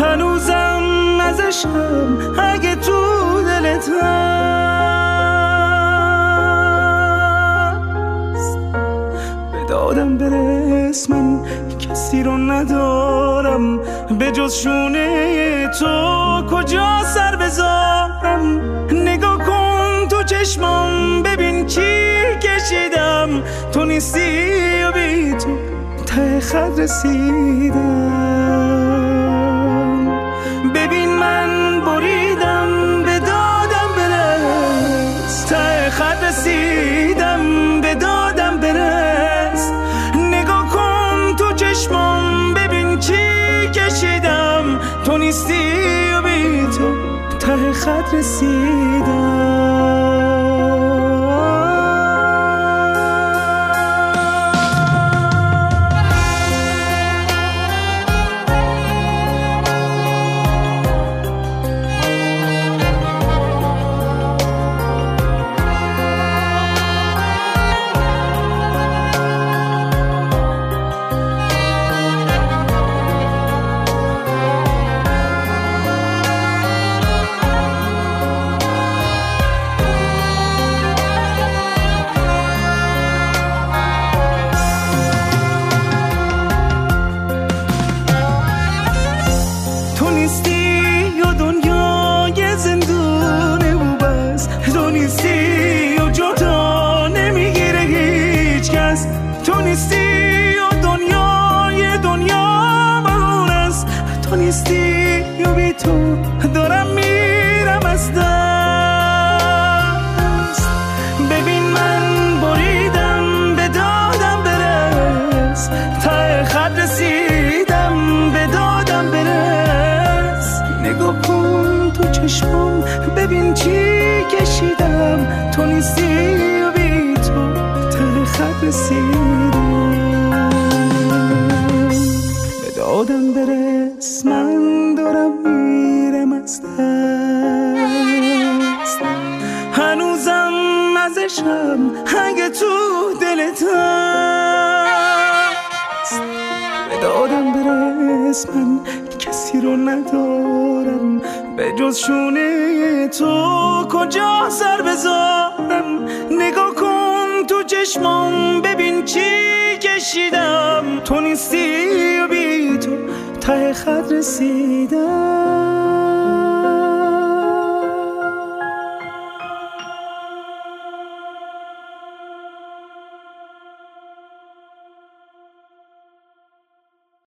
هنوزم ازشم اگه تو دلت هست. به دادم برس، من کسی رو ندارم به جز شونه تو، کجا سر بذارم؟ نگاه کن تو چشمام، ببین چی کشیدم. تو نیستی و بی تو ته خط رسیدم. ببین من بریدم، به دادم برس، ته خط رسیدم، به دادم برس. نگاه کن تو چشمام، ببین چی کشیدم. تو نیستی و بی تو ته خط رسیدم. دارم میرم از دست. ببین من بریدم، به دادم برس، ته خط رسیدم، به دادم برس. نگاه کن تو چشمم، ببین چی کشیدم. تو نیستی و بی تو ته خط رسیدم. به دادم برس، من دارم میرم از دست. هنوزم ازشم اگه تو دلت هست. به دادم برس، من کسی رو ندارم به جز شونه تو، کجا سر بذارم؟ نگاه کن تو چشمام، ببین چی کشیدم. تو نیستی و بی تو ته خط رسیدم.